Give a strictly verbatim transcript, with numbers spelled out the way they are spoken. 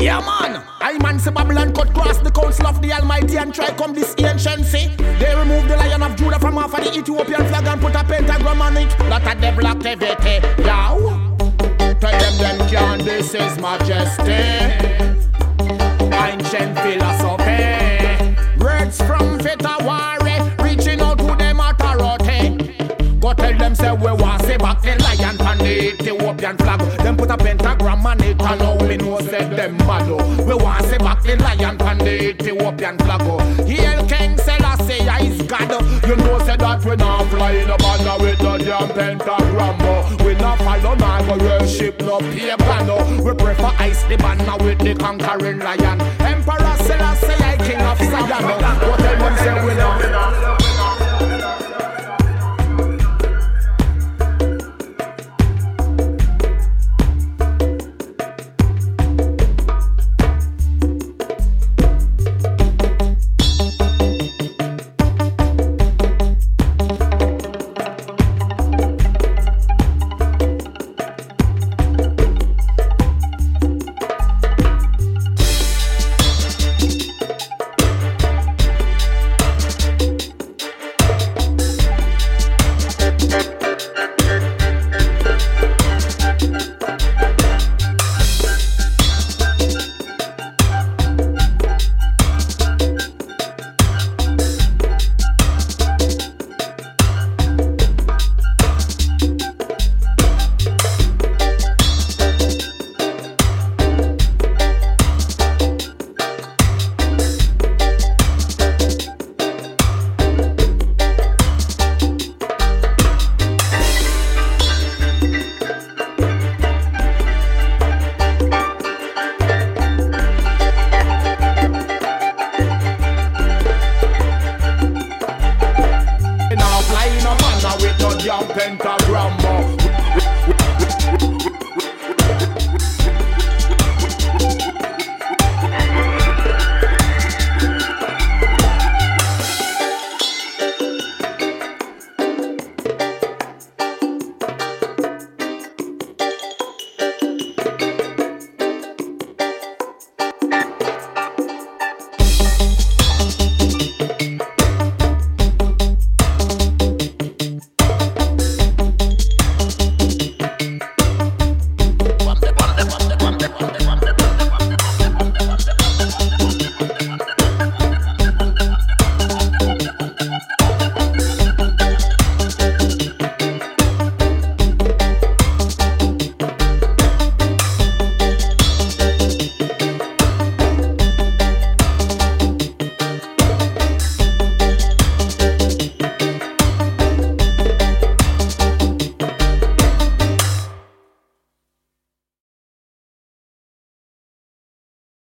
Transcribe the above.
Yeah man, I man say Babylon cut cross the council of the Almighty and try come this anciency. They remove the Lion of Judah from off of the Ethiopian flag and put a pentagram on it. Lot of devil activity, yow. Tell them them can't, this is majesty. Ancient philosophy. Words from Fetawari, reaching out to them authority. Go tell them say we want say back the lion and the Ethiopian flag. Them put a pentagram on it and now me know say them bad. We want say back the lion and the Ethiopian flag. Hail King Selassie is God. You know say that we not fly in a banner with the damn pentagram. We not follow now go worship no pagan. We prefer ice the banner with the conquering lion. Emperor Selassie, I King of Zion. Go tell them say we not.